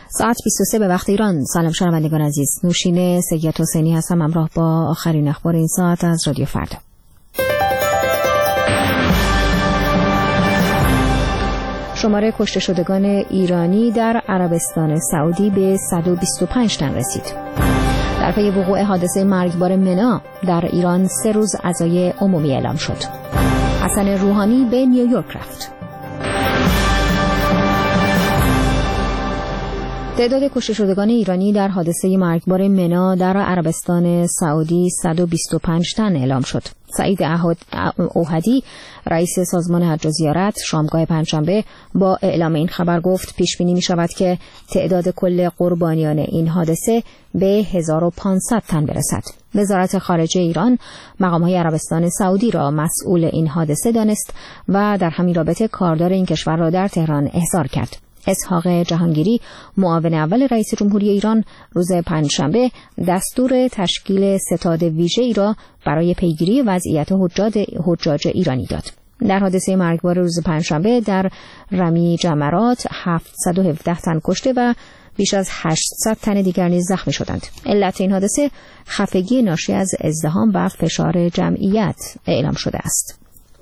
ساعت 23 به وقت ایران. سلام شنوندگان عزیز، نوشین سید حسینی هستم، همراه با آخرین اخبار این ساعت از رادیو فردا. شماره کشته شدگان ایرانی در عربستان سعودی به 125 تن رسید. در پی وقوع حادثه مرگبار منا در ایران 3 روز عزای عمومی اعلام شد. حسن روحانی به نیویورک رفت. تعداد کشته شدگان ایرانی در حادثه مرگبار منا در عربستان سعودی 125 تن اعلام شد. سعید اوهدی رئیس سازمان حج و زیارت شامگاه پنجشنبه با اعلام این خبر گفت پیش بینی می شود که تعداد کل قربانیان این حادثه به 1500 تن برسد. وزارت خارجه ایران مقام‌های عربستان سعودی را مسئول این حادثه دانست و در همین رابطه کاردار این کشور را در تهران احضار کرد. اسحاق جهانگیری معاون اول رئیس جمهوری ایران روز پنجشنبه دستور تشکیل ستاد ویژه‌ای را برای پیگیری وضعیت حجاج ایرانی داد. در حادثه مرگبار روز پنجشنبه در رمی جمرات 717 تن کشته و بیش از 800 تن دیگر نیز زخمی شدند. علت این حادثه خفگی ناشی از ازدحام و فشار جمعیت اعلام شده است.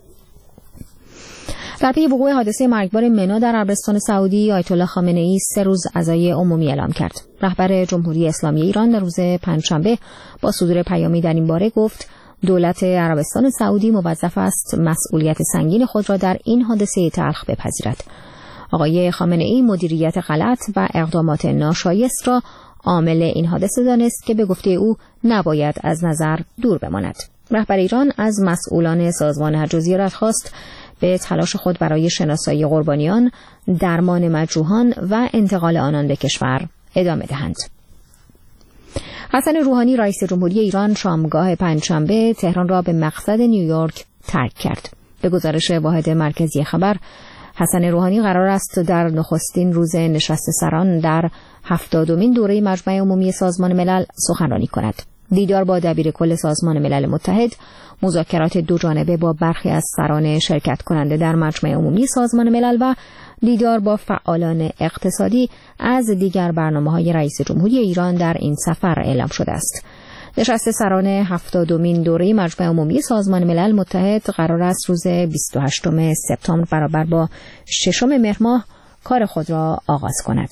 در پی وقوع حادثه مرگبار منا در عربستان سعودی، آیت الله خامنه‌ای 3 روز عزای عمومی اعلام کرد. رهبر جمهوری اسلامی ایران در روز پنجشنبه با صدور پیامی در این باره گفت دولت عربستان سعودی موظف است مسئولیت سنگین خود را در این حادثه تلخ بپذیرد. آقای خامنه‌ای مدیریت غلط و اقدامات ناشایست را عامل این حادثه دانست که به گفته او نباید از نظر دور بماند. رهبر ایران از مسئولان سازمان حج و زیارت خواست به تلاش خود برای شناسایی قربانیان، درمان مجروحان و انتقال آنان به کشور ادامه دهند. حسن روحانی رئیس جمهوری ایران شامگاه پنجشنبه تهران را به مقصد نیویورک ترک کرد. به گزارش واحد مرکزی خبر، حسن روحانی قرار است در نخستین روز نشست سران در 70مین دوره مجمع عمومی سازمان ملل سخنرانی کند. دیدار با دبیر کل سازمان ملل متحد، مذاکرات دوجانبه با برخی از سران شرکت کننده در مجمع عمومی سازمان ملل و دیدار با فعالان اقتصادی از دیگر برنامه‌های رئیس جمهوری ایران در این سفر اعلام شده است. نشست سران 70مین دوره مجمع عمومی سازمان ملل متحد قرار است روز 28 سپتامبر برابر با 6 مهر ماه کار خود را آغاز کند.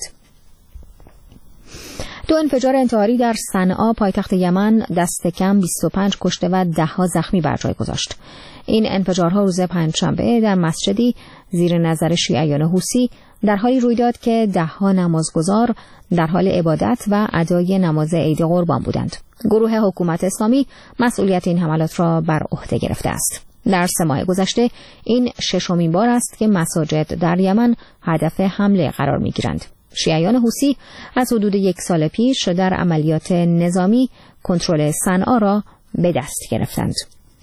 2 انفجار انتحاری در صنعا پایتخت یمن دست کم 25 کشته و 10 زخمی بر جای گذاشت. این انفجارها روز پنجشنبه در مسجدی زیر نظر شیعیان حوثی در حالی روی داد که 10 نمازگزار در حال عبادت و ادای نماز عید قربان بودند. گروه حکومت اسلامی مسئولیت این حملات را بر عهده گرفته است. در 3 ماه گذشته این 6مین بار است که مساجد در یمن هدف حمله قرار می‌گیرند. شیعیان حوثی از حدود 1 سال پیش در عملیات نظامی کنترل صنعا را به دست گرفتند.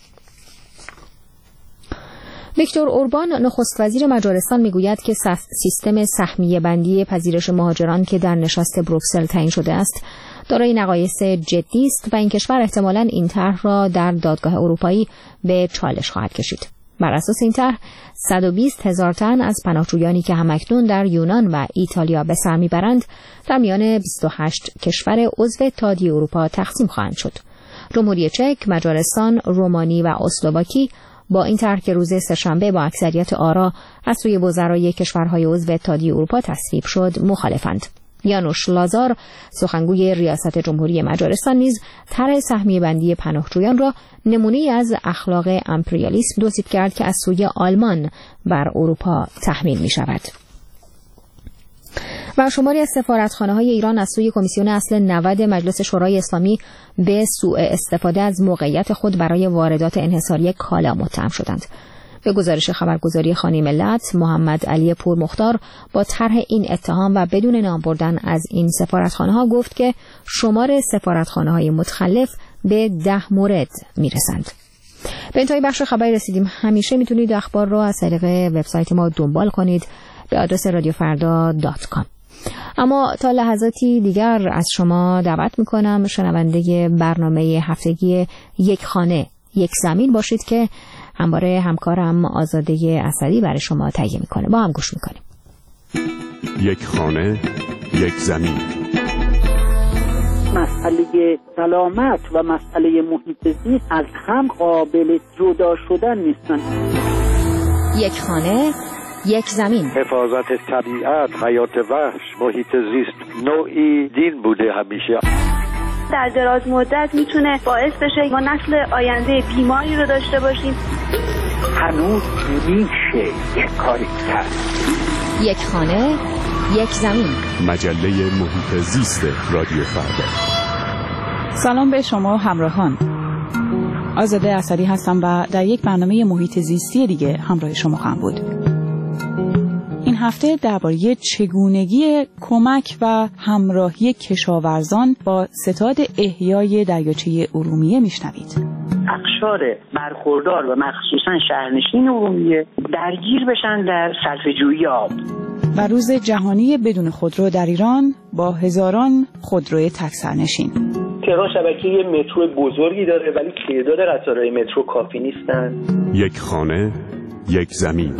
ویکتور اوربان نخست وزیر مجارستان میگوید که سیستم سهمیه بندی پذیرش مهاجران که در نشست بروکسل تعیین شده است دارای نقایص جدی است و این کشور احتمالاً این طرح را در دادگاه اروپایی به چالش خواهد کشید. بر اساس این طرح 120,000 تن از پناهجویانی که همکنون در یونان و ایتالیا به سر میبرند در میان 28 کشور عضو اتحادیه اروپا تقسیم خواهند شد. جمهوری چک، مجارستان، رومانی و اسلواکی با این طرح که روز سه‌شنبه با اکثریت آرا از سوی وزرای کشورهای عضو اتحادیه اروپا تصویب شد مخالفند. یانوش لازار سخنگوی ریاست جمهوری مجارستان نیز طرح سهمیه بندی پناهجویان را نمونه‌ای از اخلاق امپریالیسم توصیف کرد که از سوی آلمان بر اروپا تحمیل می شود. و شماری از سفارتخانه‌های ایران از سوی کمیسیون اصل 90 مجلس شورای اسلامی به سوء استفاده از موقعیت خود برای واردات انحصاری کالا متهم شدند. به گزارش خبرگزاری خانه ملت، محمد علی پورمختار با طرح این اتهام و بدون نام بردن از این سفارتخانه‌ها گفت که شمار سفارتخانه‌های متخلف به 10 مورد میرسند. به انتهای بخش خبری رسیدیم. همیشه میتونید اخبار را از طریق وبسایت ما دنبال کنید به آدرس radiofarda.com. اما تا لحظاتی دیگر از شما دعوت میکنم شنونده برنامه هفتگی یک خانه یک زمین باشید که همواره همکارم آزاده اسدی برای شما تهیه میکنه. با هم گوش میکنیم. یک خانه یک زمین. مسئله سلامت و مسئله محیط زیست از هم قابل جدا شدن نیستن. یک خانه، یک زمین. حفاظت طبیعت، حیات وحش، محیط زیست نوعی دین بوده همیشه. در دراز مدت میتونه باعث بشه ما نسل آینده بیماری رو داشته باشیم. هنوز میشه یک کاری کرد. یک خانه، یک زمین. مجله محیط زیست رادیو فردا. سلام به شما همراهان. آزاده اسدی هستم و در یک برنامه محیط زیستی دیگه همراه شما خواهم بود. این هفته درباره چگونگی کمک و همراهی کشاورزان با ستاد احیای دریاچه ارومیه میشنوید. اقشار برخوردار و مخصوصا شهرنشین ارومیه درگیر بشن در صرفه‌جویی آب. و روز جهانی بدون خودرو در ایران با هزاران خودروی تک سرنشین. تهران شبکه مترو بزرگی داره ولی تعداد قطارهای مترو کافی نیستن. یک خانه، یک زمین.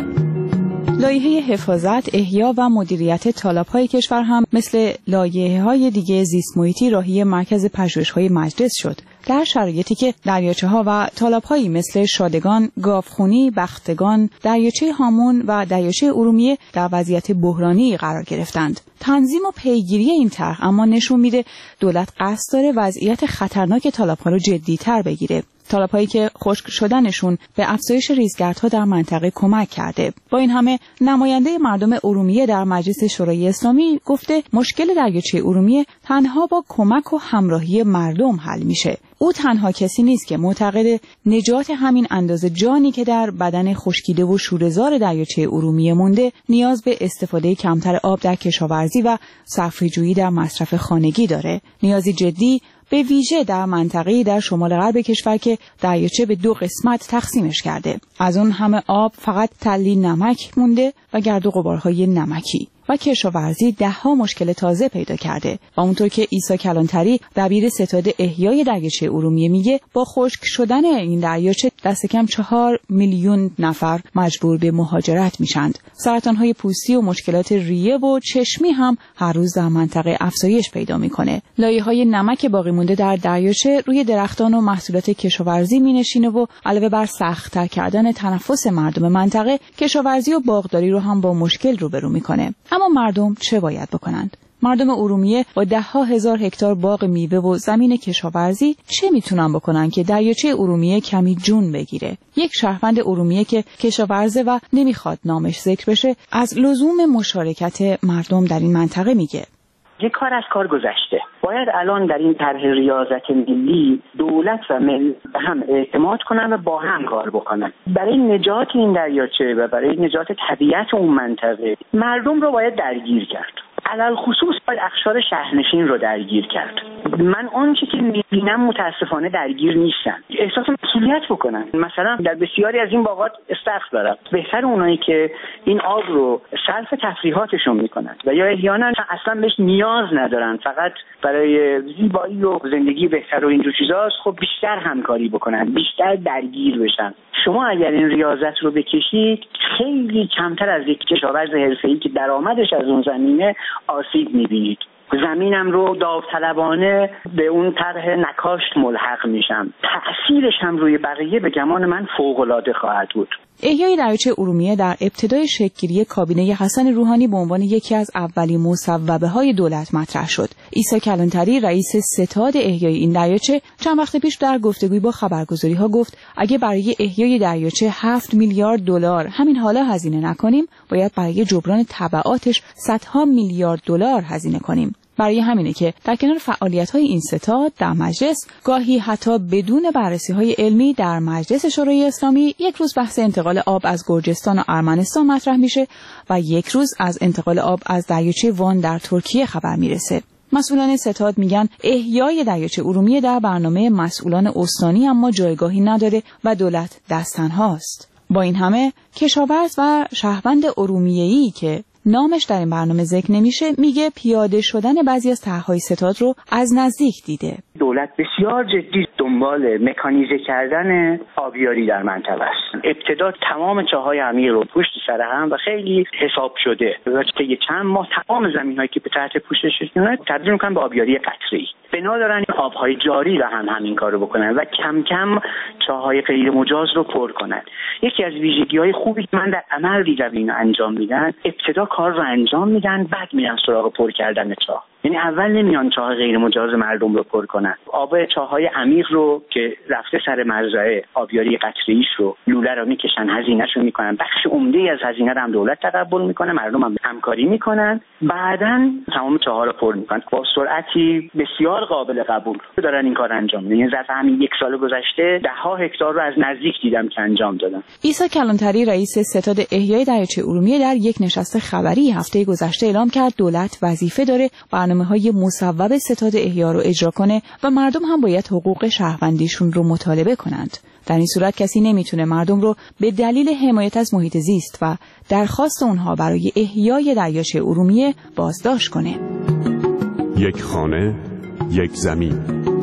لایحه حفاظت، احیا و مدیریت تالاب‌های کشور هم مثل لایحه‌های دیگه زیست محیطی راهی مرکز پژوهش‌های مجلس شد. در شرایطی که دریاچه‌ها و تالاب‌هایی مثل شادگان، گاوخونی، بختگان، دریاچه هامون و دریاچه ارومیه در وضعیت بحرانی قرار گرفتند. تنظیم و پیگیری این طرح اما نشون میده دولت قصد داره وضعیت خطرناک تالاب‌ها رو جدی‌تر بگیره. تالاب‌هایی که خشک شدنشون به افزایش ریزگردها در منطقه کمک کرده. با این همه نماینده مردم ارومیه در مجلس شورای اسلامی گفته مشکل دریاچه ارومیه تنها با کمک و همراهی مردم حل میشه. او تنها کسی نیست که معتقد نجات همین اندازه جانی که در بدن خشکیده و شوره‌زار دریاچه ارومیه مونده نیاز به استفاده کمتر آب در کشاورزی و صرفه‌جویی در مصرف خانگی داره. نیازی جدی به ویژه در منطقه‌ای در شمال غرب کشور که دریاچه به دو قسمت تقسیمش کرده. از اون همه آب فقط تلی نمک مونده و گرد و غبارهای نمکی. و کشاورزی ده‌ها مشکل تازه پیدا کرده. و اونطور که عیسی کلانتری دبیر ستاد احیای دریاچه ارومیه میگه با خشک شدن این دریاچه دست کم 4 میلیون نفر مجبور به مهاجرت میشند. سرطان‌های پوستی و مشکلات ریه و چشمی هم هر روز در منطقه افزایش پیدا میکنه. لایه‌های نمک باقی مونده در دریاچه روی درختان و محصولات کشاورزی مینشینه و علاوه بر سخت‌تر کردن تنفس مردم منطقه، کشاورزی و باغداری رو هم با مشکل روبرو میکنه. اما مردم چه باید بکنند؟ مردم ارومیه با 10,000 هکتار باغ میوه و زمین کشاورزی چه میتونن بکنن که دریاچه ارومیه کمی جون بگیره؟ یک شهروند ارومیه که کشاورزه و نمیخواد نامش ذکر بشه از لزوم مشارکت مردم در این منطقه میگه. یک کار از کار گذشته. باید الان در این طرح ریاضت ملی دولت و ملت به هم اعتماد کنن و با هم کار بکنن. برای نجات این دریاچه و برای نجات طبیعت اون منطقه مردم رو باید درگیر کرد. علل خصوص باید اقشار شهرنشین رو درگیر کرد. من آنچه که میبینم متاسفانه درگیر نیستن. احساس مسئولیت بکنن. مثلا در بسیاری از این باغات استخر دارن. بهتر اونایی که این آب رو صرف تفریحاتشون میکنن و یا احیانا اصلا بهش نیاز ندارن، فقط برای زیبایی و زندگی بهتر و اینجور چیزاست، خب بیشتر همکاری بکنن، بیشتر درگیر بشن. شما اگر این ریاضت رو بکشید خیلی کمتر از یک کشاورز حرفه‌ای که درآمدش از اون زمینه آسیب می‌بینید. زمینم رو داوطلبانه به اون طرح نکاشت ملحق میشم. تأثیرش هم روی بقیه به گمان من فوق‌العاده خواهد بود. احیای دریاچه ارومیه در ابتدای شکل‌گیری کابینه حسن روحانی به عنوان یکی از اولین مصوبه‌های دولت مطرح شد. عیسی کلانتری رئیس ستاد احیای این دریاچه چند وقت پیش در گفتگویی با خبرگزاری‌ها گفت اگه برای احیای دریاچه 7 میلیارد دلار همین حالا هزینه نکنیم، باید برای جبران تبعاتش صدها میلیارد دلار هزینه کنیم. برای همینه که در کنار فعالیت‌های این ستاد در مجلس گاهی حتی بدون بررسی‌های علمی در مجلس شورای اسلامی یک روز بحث انتقال آب از گرجستان و ارمنستان مطرح میشه و یک روز از انتقال آب از دریاچه وان در ترکیه خبر میرسه. مسئولان ستاد میگن احیای دریاچه ارومیه در برنامه مسئولان استانی اما جایگاهی نداره و دولت دست تنهاست. با این همه کشاورز و شهروند ارومیه‌ای که نامش در این برنامه ذکر نمیشه میگه پیاده شدن بعضی از طرح‌های ستاد رو از نزدیک دیده. دولت بسیار جدی دنبال مکانیزه کردن آبیاری در منطقه است. ابتدا تمام چاهای عمیق رو پشت سر هم و خیلی حساب شده طی چند ماه تمام زمین‌هایی که به تحت پوشششون تبدیل می‌کنن به آبیاری قطره‌ای. بنا دارن آب‌های جاری رو همین کارو بکنن و کم کم چاهای غیر مجاز رو پر کنن. یکی از ویژگی‌های خوبی که من در عمل دیدم اینو انجام میدن، ابتدا کار رو انجام میدن بعد میرن سراغ پر کردن چاه. یعنی اول نمیان چاه غیر مجاز مردم رو پر کنن. آب چاهای عمیق رو که رفته سر مزرعه آبیاری قطره‌ایش رو لوله رو میکشن، هزینه‌شو میکنن، بخش عمده‌ای از هزینه رو هم دولت تقبل میکنه، مردم هم همکاری میکنن، بعداً تمام چاها رو پر میکنن با سرعتی بسیار قابل قبول دارن این کار انجام میدن. یعنی ظرف همین یک سال گذشته 10 هکتار رو از نزدیک دیدم که انجام دادن. عیسی کلانتری رئیس ستاد احیای دریاچه ارومیه در یک نشست خبری هفته گذشته اعلام کرد دولت وظیفه داره برنامه‌های مصوب ستاد احیا رو اجرا کنه و مردم هم باید حقوق شهروندیشون رو مطالبه کنند. در این صورت کسی نمیتونه مردم رو به دلیل حمایت از محیط زیست و درخواست اونها برای احیای دریاچه ارومیه بازداشت کنه. یک خانه، یک زمین.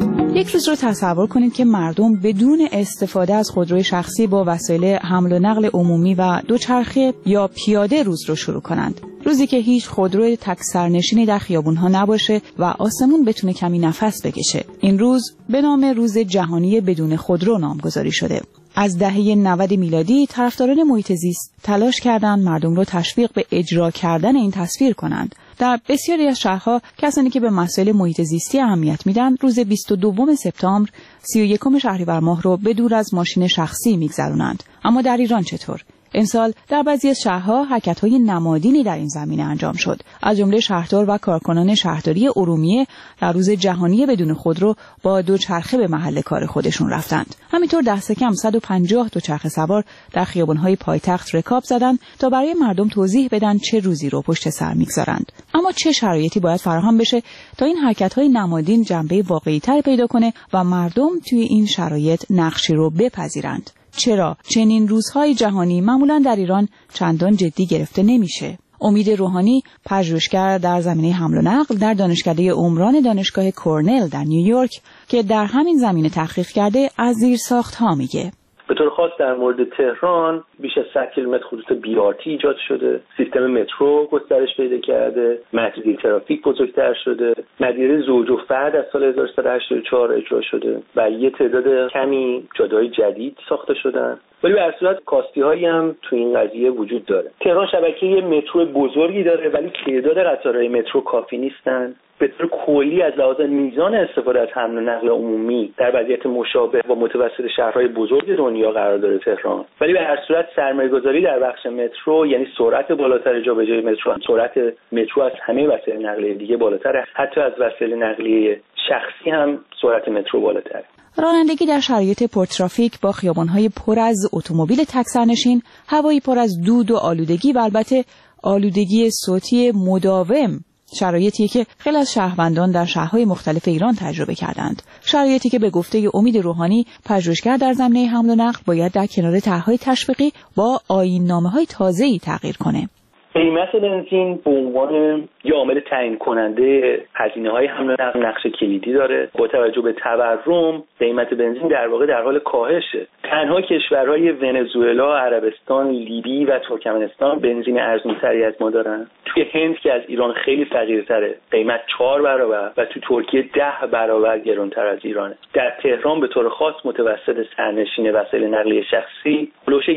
یک روز رو تصور کنید که مردم بدون استفاده از خودروی شخصی با وسایل حمل و نقل عمومی و دوچرخه یا پیاده روز رو شروع کنند. روزی که هیچ خودروی تک سرنشینی در خیابون‌ها نباشه و آسمون بتونه کمی نفس بکشه. این روز به نام روز جهانی بدون خودرو نامگذاری شده. از دهه 90 میلادی طرفداران محیط زیست تلاش کردند مردم رو تشویق به اجرا کردن این تصویر کنند. در بسیاری از شهرها کسانی که به مسائل محیط زیستی اهمیت میدن روز 22 سپتامبر 31 شهریور ماه رو به دور از ماشین شخصی میگذرونند. اما در ایران چطور؟ امسال در بعضی از شهرها حرکت‌های نمادینی در این زمینه انجام شد. از جمله شهردار و کارکنان شهرداری ارومیه در روز جهانی بدون خودرو با دوچرخه به محل کار خودشون رفتند. همینطور دست کم 150 دوچرخه سوار در خیابان‌های پایتخت رکاب زدند تا برای مردم توضیح بدن چه روزی رو پشت سر می‌گذارند. اما چه شرایطی باید فراهم بشه تا این حرکت‌های نمادین جنبه واقعی‌تر پیدا کنه و مردم توی این شرایط نقشی رو بپذیرند؟ چرا چنین روزهای جهانی معمولاً در ایران چندان جدی گرفته نمیشه؟ امید روحانی، پژوهشگر در زمینه حمل و نقل در دانشکده عمران دانشگاه کورنل در نیویورک که در همین زمینه تحقیق کرده، از زیرساخت‌ها میگه. به طور خاص در مورد تهران بیش از 100 کیلومتر خطوط BRT ایجاد شده، سیستم مترو گسترش پیدا کرده، محدودیت ترافیک بزرگتر شده، مدیریت زوج و فرد از سال 1384 اجرا شده و یه تعداد کمی جاده‌های جدید ساخته شدن. ولی به هر صورت کاستی‌هایی هم تو این قضیه وجود داره. تهران شبکه مترو بزرگی داره ولی تعداد قطارهای مترو کافی نیستن. به طور کلی از لحاظ میزان استفاده از حمل و نقل عمومی در وضعیت مشابه با متوسط شهرهای بزرگ دنیا قرار داره تهران. ولی به هر صورت سرمایه‌گذاری در بخش مترو، یعنی سرعت بالاتر جابجایی مترو، سرعت مترو از همه وسایل نقلیه دیگه بالاتره، حتی از وسایل نقلیه شخصی هم سرعت مترو بالاتره. رانندگی در شرایط پرترافیک با خیابان‌های پر از اتومبیل تک سرنشین، هوایی پر از دود و آلودگی و البته آلودگی صوتی مداوم، شرایطی که خیلی از شهروندان در شهرهای مختلف ایران تجربه کردند. شرایطی که به گفته امید روحانی، پژوهشگر در زمینه حمل و نقل، باید در کنار طرح‌های تشویقی با آیین‌نامه‌های تازه‌ای تغییر کنه. قیمت بنزین به عنوان یه عامل تعیین کننده هزینه‌های حمل و نقل نقش کلیدی داره. با توجه به تورم، قیمت بنزین در واقع در حال کاهشه. تنها کشورهای ونزوئلا، عربستان، لیبی و ترکمنستان بنزین ارزان‌تری از ما دارن. توی هند که از ایران خیلی فقیرتره، قیمت 4 برابر و تو ترکیه 10 برابر گرانتر از ایرانه. در تهران به طور خاص متوسط سرنشین وسایل نقلیه شخصی هولوش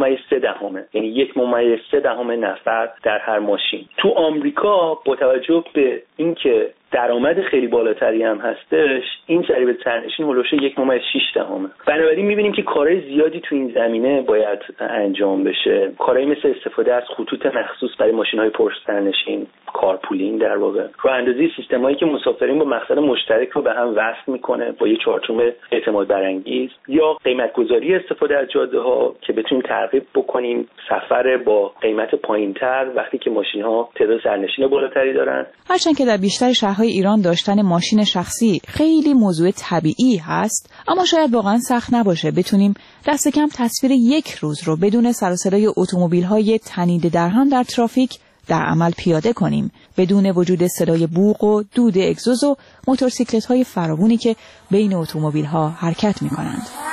1.3، یعنی 1.3 نفر در هر ماشین. تو آمریکا با توجه به اینکه درآمد خیلی بالاتری هم هستش، این ضریب سرنشین هولوش 1.6. بنابراین می‌بینیم که کارهای زیادی تو این زمینه باید انجام بشه. کارهایی مثل استفاده از خطوط مخصوص برای ماشین‌های پرسرنشین، کارپولینگ در واقع، راه‌اندازی سیستمایی که مسافرین با مقصد مشترک رو به هم وصل می‌کنه با یه چارچوب اعتماد برانگیز، یا قیمت‌گذاری استفاده از جاده‌ها که بتونیم ترغیب بکنیم سفر با قیمت پایین‌تر وقتی که ماشین‌ها تعداد سرنشین بالاتری دارن. هرچند که در بیشتر شهرهای ایران داشتن ماشین شخصی خیلی موضوع طبیعی هست، اما شاید واقعا سخت نباشه بتونیم دست کم تصویر یک روز رو بدون سر و صدای اتومبیل‌های تنیده در هم در ترافیک در عمل پیاده کنیم بدون وجود صدای بوق و دود اگزوز و موتورسیکلت‌های فراوانی که بین اتومبیل‌ها حرکت می‌کنند.